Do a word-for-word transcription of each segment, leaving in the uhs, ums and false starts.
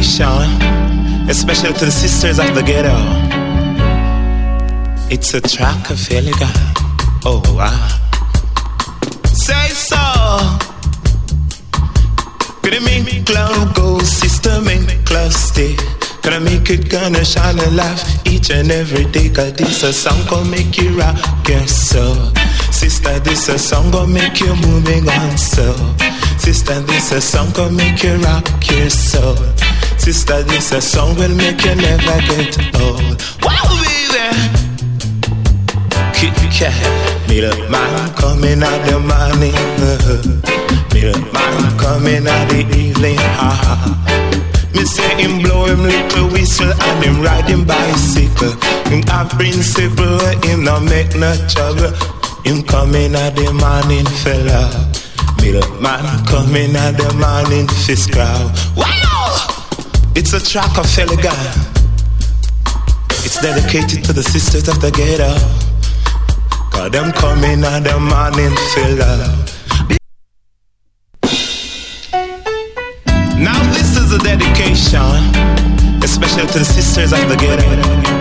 dedication, especially to the sisters of the ghetto. It's a track of Feliga. Oh, wow. Say so. Gonna make love go, sister, make love stay. Gonna make it, gonna shine and laugh each and every day. Cause this a song gonna make you rock your soul. Sister, this a song gonna make you moving on so. Sister, this a song gonna make you rock your soul. Sister, this a song will make you never get old. Wow, baby. Kit Kat, middle man coming out the morning, middle man coming out the evening. Ha ha. Me say him blow him little whistle and him ride him bicycle. Him have principle, him no make no trouble. Him coming out the morning, fella. Middle man coming out the morning, fiscal. Wow! It's a track of Feliga. It's dedicated to the sisters of the ghetto. Cause them coming out the morning, fella. Now this is a dedication, especially to the sisters of the ghetto.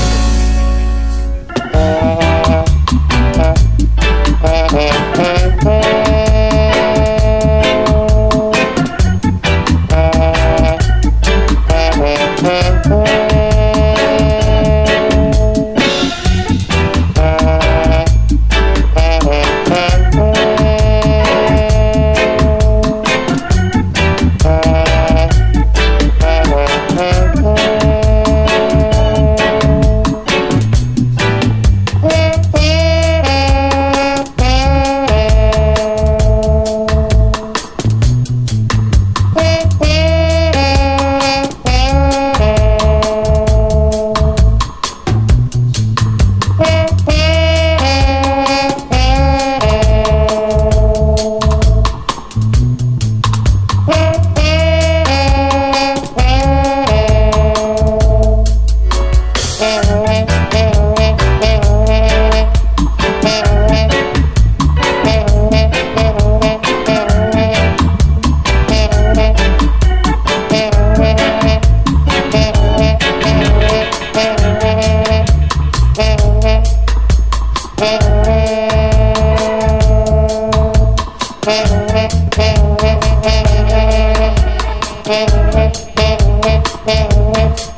We'll be right back. We'll be right back.